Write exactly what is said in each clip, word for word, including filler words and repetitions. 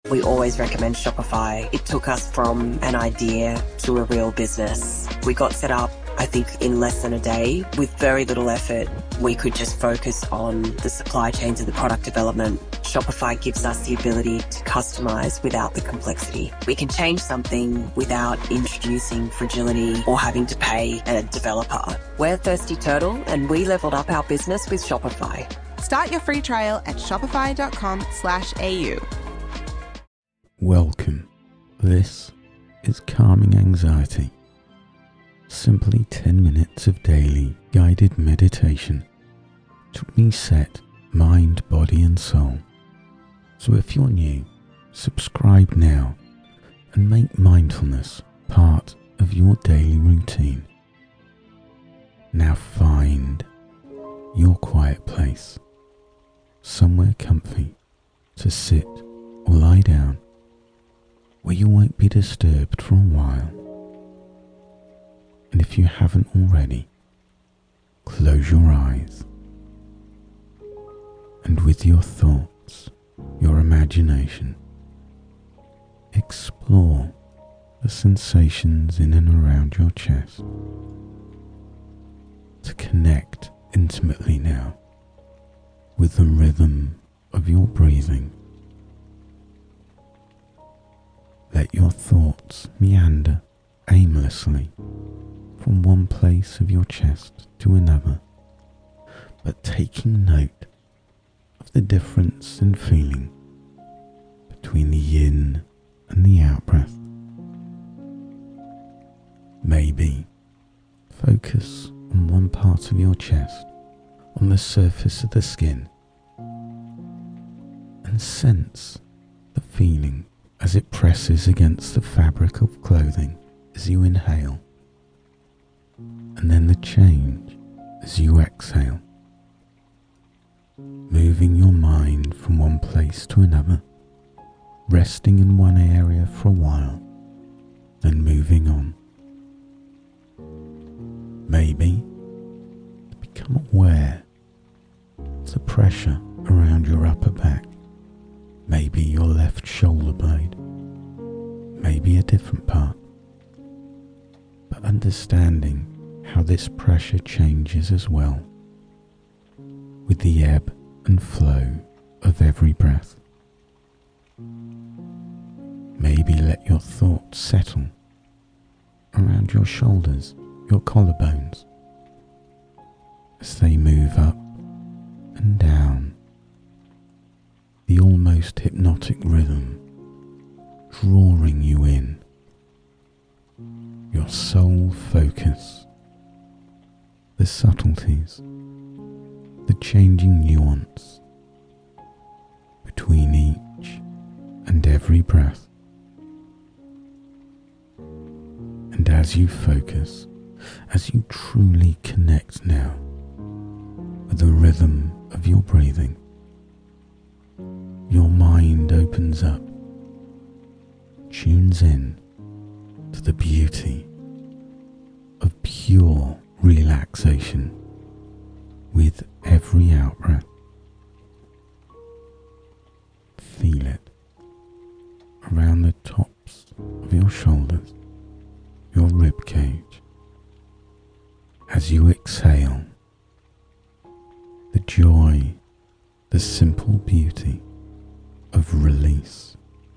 We always recommend Shopify. It took us from an idea to a real business. We got set up, I think, in less than a day. With very little effort, we could just focus on the supply chains and the product development. Shopify gives us the ability to customize without the complexity. We can change something without introducing fragility or having to pay a developer. We're Thirsty Turtle, and we leveled up our business with Shopify. Start your free trial at shopify.com slash AU. Welcome. This is Calming Anxiety. Simply ten minutes of daily guided meditation to reset mind, body and soul. So if you're new, subscribe now and make mindfulness part of your daily routine. Now find your quiet place, somewhere comfy to sit or lie down, where you won't be disturbed for a while. And if you haven't already, close your eyes, and with your thoughts, your imagination, explore the sensations in and around your chest, to connect intimately now with the rhythm of your breathing. Let your thoughts meander aimlessly from one place of your chest to another, but taking note of the difference in feeling between the in and the out breath. Maybe focus on one part of your chest, on the surface of the skin, and sense the feeling as it presses against the fabric of clothing as you inhale, and then the change as you exhale, moving your mind from one place to another, resting in one area for a while, then moving on. Maybe to become aware of the pressure around your upper back, maybe your left shoulder blade, maybe a different part, but understanding how this pressure changes as well with the ebb and flow of every breath. Maybe let your thoughts settle around your shoulders, your collarbones, as they move up and down, the almost hypnotic rhythm drawing you in, your sole focus, the subtleties, the changing nuance between each and every breath. And as you focus, as you truly connect now with the rhythm of your breathing, your mind opens up, tunes in to the beauty of pure relaxation with every out-breath. Feel it around the tops of your shoulders, your rib cage. As you exhale, the joy, the simple beauty of release.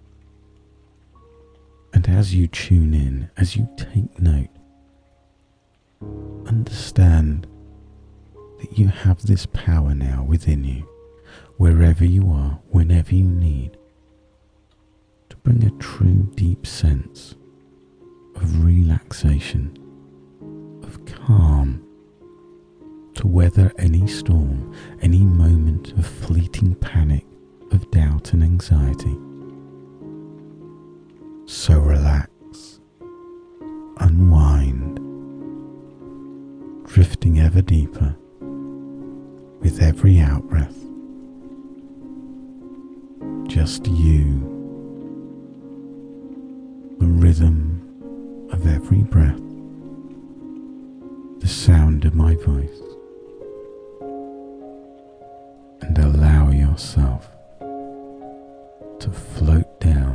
And as you tune in, as you take note, understand that you have this power now within you, wherever you are, whenever you need, to bring a true deep sense of relaxation, of calm, to weather any storm, any moment of fleeting panic, of doubt and anxiety. So relax, unwind, drifting ever deeper with every out-breath. Just you, the rhythm of every breath, the sound of my voice, and allow yourself to float down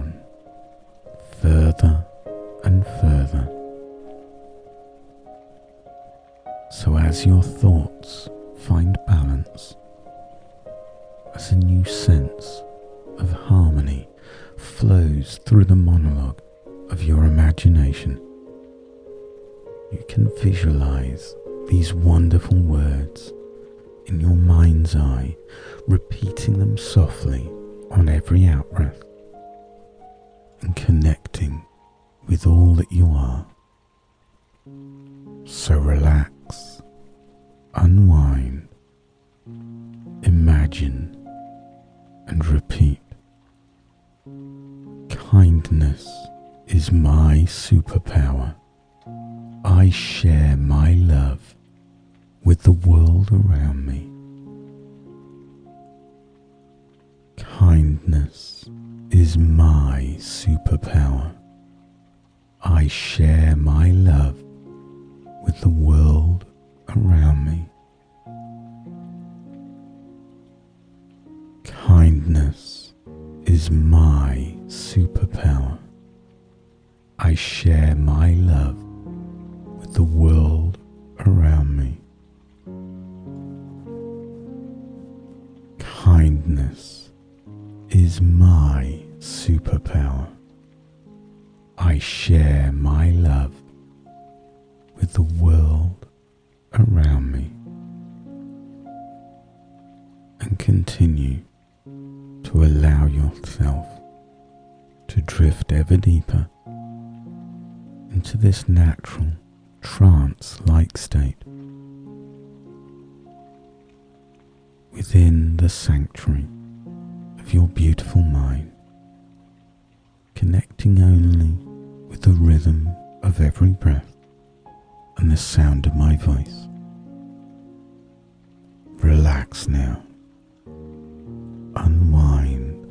as your thoughts find balance, as a new sense of harmony flows through the monologue of your imagination, you can visualize these wonderful words in your mind's eye, repeating them softly on every out-breath and connecting with all that you are. So relax, unwind, imagine and repeat. Kindness is my superpower. I share my love with the world around me. Kindness is my superpower. I share my love with the world around me. Kindness is my superpower. I share my love with the world around me. Kindness is my superpower. I share my love with the world around me. And continue to allow yourself to drift ever deeper into this natural trance-like state within the sanctuary of your beautiful mind, connecting only with the rhythm of every breath and the sound of my voice. Relax now. Unwind.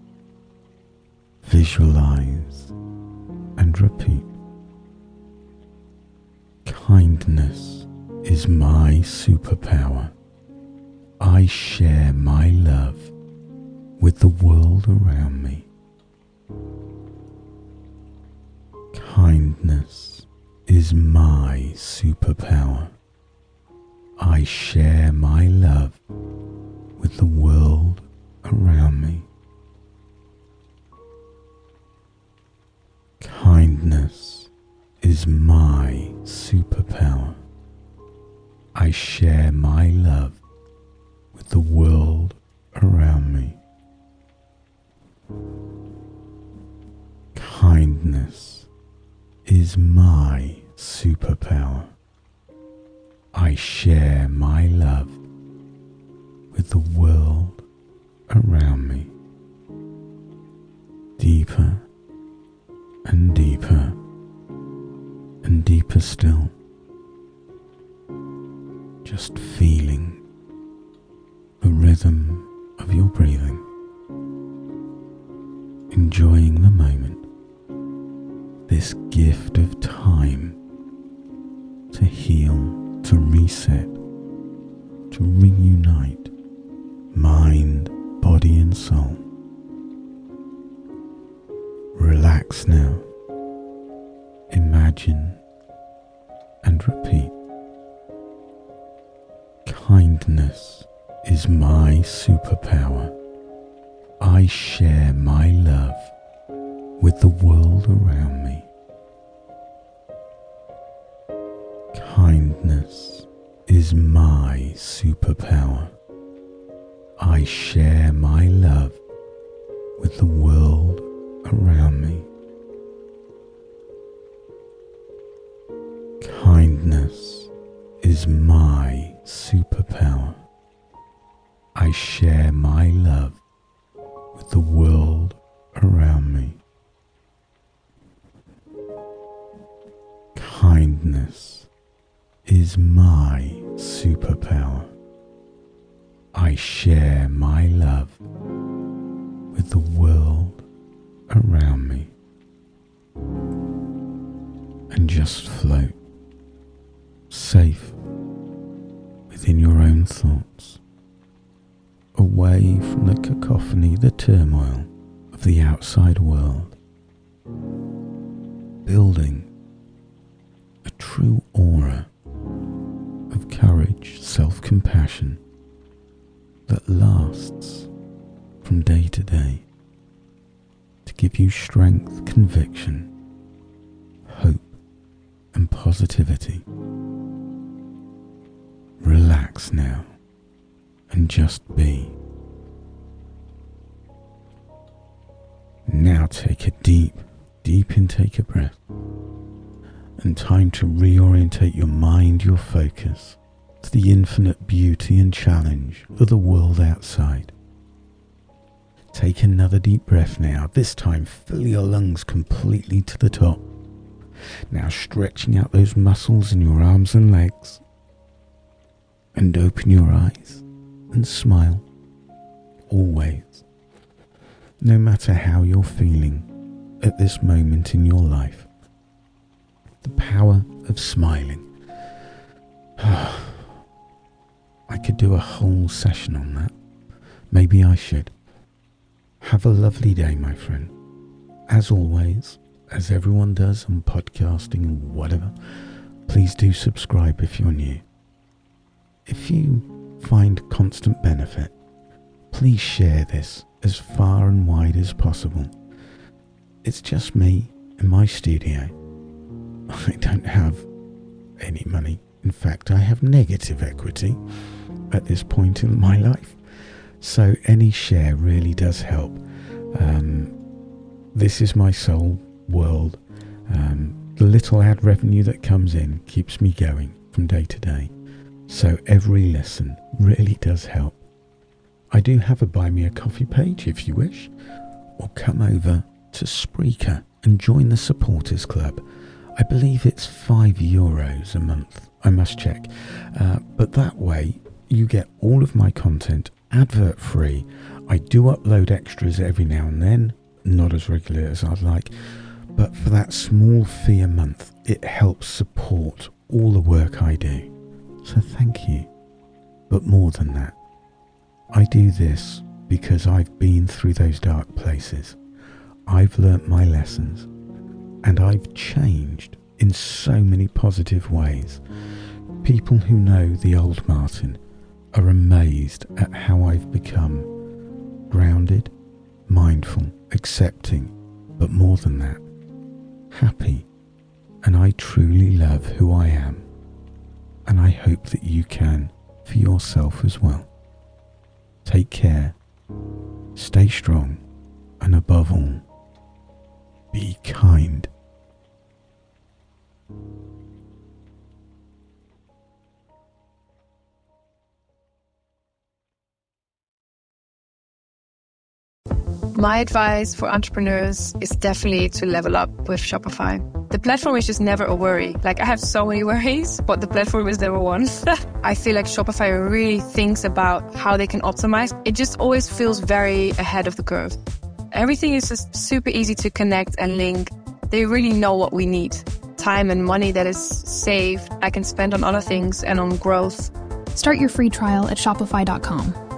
Visualize and repeat. Kindness is my superpower. I share my love with the world around me. Kindness is my superpower. I share my love with the world around me. Kindness is my superpower. I share my love with the world around me. Kindness is my superpower. I share my love with the world around me. Deeper and deeper and deeper still. Just feeling the rhythm of your breathing. Enjoying the moment. This gift of time to heal, to reset, to reunite mind, body and soul. Relax now. Imagine and repeat. Kindness is my superpower. I share my love with the world around me. Kindness is my superpower. I share my love with the world around me. Kindness is my superpower. I share my love with the world around me. Kindness is my superpower. I share my love with the world around me. And just float, safe within your own thoughts, away from the cacophony, the turmoil of the outside world, building a true aura of courage today to give you strength, conviction, hope, and positivity. Relax now and just be. Now take a deep, deep intake of breath and time to reorientate your mind, your focus to the infinite beauty and challenge of the world outside. Take another deep breath now, this time fill your lungs completely to the top. Now stretching out those muscles in your arms and legs. And open your eyes and smile. Always. No matter how you're feeling at this moment in your life. The power of smiling. I could do a whole session on that. Maybe I should. Have a lovely day, my friend. As always, as everyone does on podcasting and whatever, please do subscribe if you're new. If you find constant benefit, please share this as far and wide as possible. It's just me in my studio. I don't have any money. In fact, I have negative equity at this point in my life. So any share really does help. Um, this is my sole world. Um, the little ad revenue that comes in keeps me going from day to day. So every listen really does help. I do have a Buy Me a Coffee page if you wish, or come over to Spreaker and join the Supporters Club. I believe it's five euros a month. I must check. Uh, but that way you get all of my content advert free. I do upload extras every now and then, not as regular as I'd like, but for that small fee a month, it helps support all the work I do. So thank you. But more than that, I do this because I've been through those dark places. I've learnt my lessons and I've changed in so many positive ways. People who know the old Martin are amazed at how I've become grounded, mindful, accepting, but more than that, happy. And I truly love who I am. And I hope that you can for yourself as well. Take care, stay strong, and above all, be kind. My advice for entrepreneurs is definitely to level up with Shopify. The platform is just never a worry. Like, I have so many worries, but the platform is never one. I feel like Shopify really thinks about how they can optimize. It just always feels very ahead of the curve. Everything is just super easy to connect and link. They really know what we need. Time and money that is saved, I can spend on other things and on growth. Start your free trial at shopify dot com.